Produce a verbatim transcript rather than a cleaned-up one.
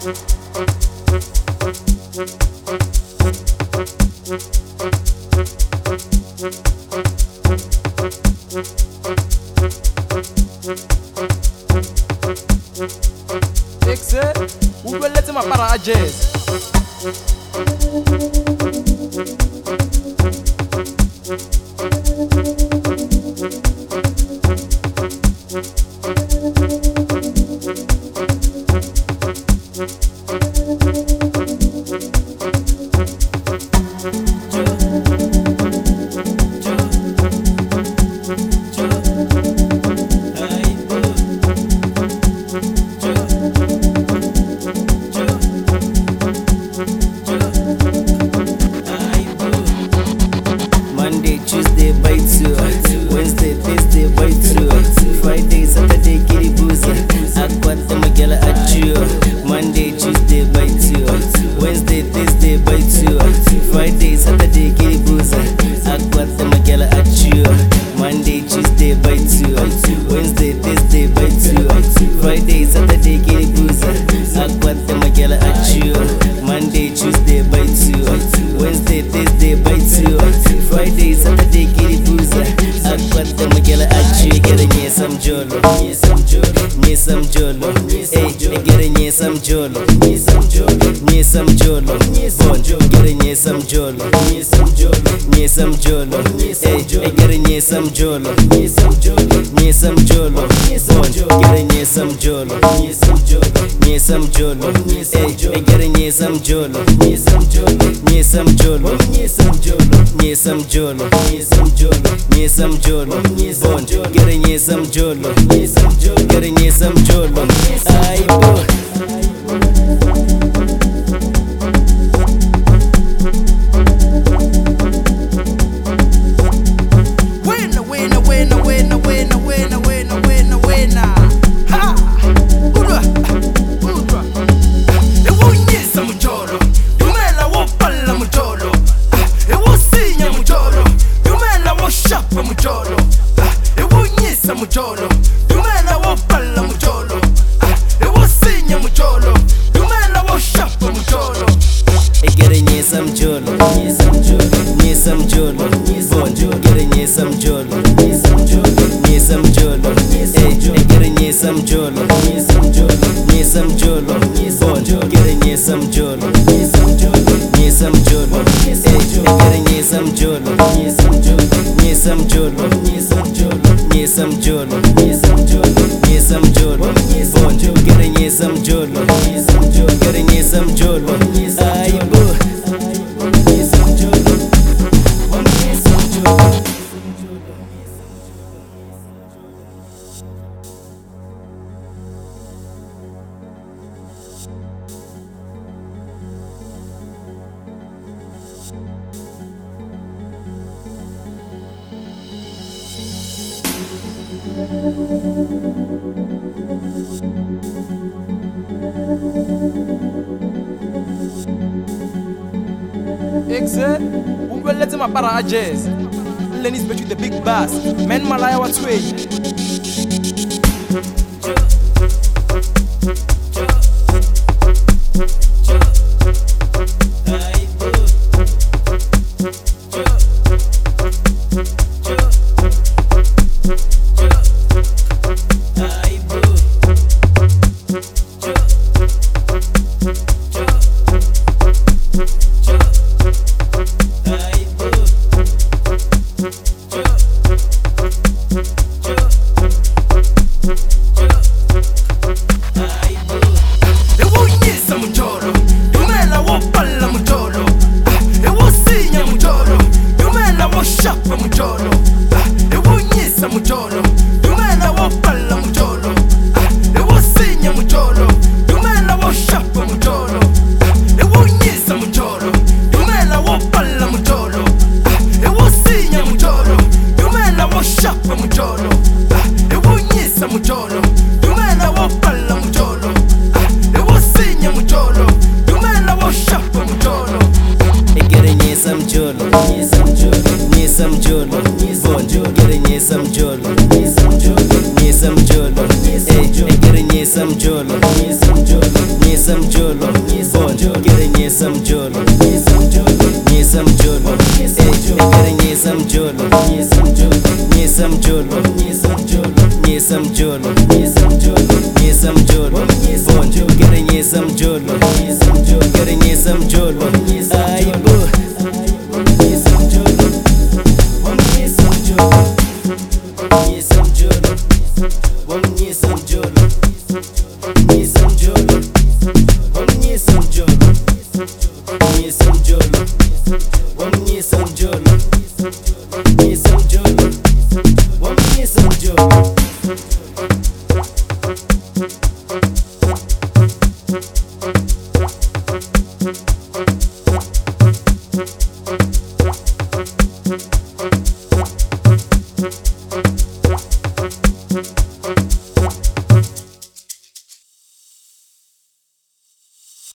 Exe, ubelete mapara a jazz. Monday, Tuesday, by two. Wednesday, Thursday, by two. Friday, Saturday, kitty boozer. Aquata Magala at you. Monday, Tuesday, by two. Wednesday, Thursday, by two. Friday, Saturday, kitty boozer. Aquata Magala at you. Monday, Tuesday, by two. Wednesday, Thursday, by two. Friday, Saturday, kitty boozer. Aquata Magala at you. Monday, Tuesday, by two. Wednesday, Thursday, by two. Friday, Saturday, kitty boozer. Aquata Magala at you. Getting you some jolo. Need some jolo. Hey, getting you some jolo. Need some jolo. Need some jolo. Getting you some jolo. Need some jolo. Need some jolo. Hey, getting you some jolo. Need some jolo. Need some jolo. Getting you some jolo. Need some jolo. Need some jolo. Hey, getting you some jolo. Need some jolo. Need some jolo. Need some jolo. Need some jolo. Need some jolo. Need some jolo. Getting you some jolo. Need some jolo. Getting you some jolo. Ay, boy. Mujolo, dumela wo palla mujolo. E wo sinya mujolo, dumela wo shapa mujolo. E getting you some jolo, need some jolo, need some jolo, bon, getting you some jolo, need some jolo, need some jolo, e getting you some jolo, need some jolo, need some jolo, bon, getting you some jolo, need some jolo, need some jolo, e getting you some jolo, need some jolo, need some jolo, need some jolo. Need some jolo, need some jolo, need some jolo, bon, getting you some jolo, need some jolo, getting you some jolo, ay boy, need some jolo, need some jolo. Exe, ubelete mapara a jazz. Lenny's bet you the big bass. Men malaya what's way. Mujolo, e wo nyisa mujolo, dumela wo palla mujolo, e wo sinya mujolo, dumela wo shapa mujolo, e wo nyisa mujolo, dumela wo palla mujolo, e wo sinya mujolo, dumela wo shapa mujolo, e wo nyisa mujolo, dumela wo palla mujolo, e wo sinya mujolo, dumela wo shapa mujolo. E getting you some jolo, need some jolo, need some jolo, bon, getting you some jolo, need some jolo, need some jolo, hey, getting you nyesa mjolo, nyesa mjolo, nyesa mjolo, kere nyesa mjolo, nyesa mjolo, nyesa mjolo, kere nyesa mjolo, nyesa mjolo, nyesa mjolo, nyesa mjolo, nyesa mjolo, nyesa mjolo, nyesa mjolo, kere nyesa mjolo, nyesa mjolo, kere nyesa mjolo, aibu, nyesa mjolo, nyesa mjolo, nyesa mjolo, nyesa mjolo, nyesa mjolo, nyesa mjolo, nyesa mjolo, nyesa mjolo, nyesa mjolo, nyesa mjolo.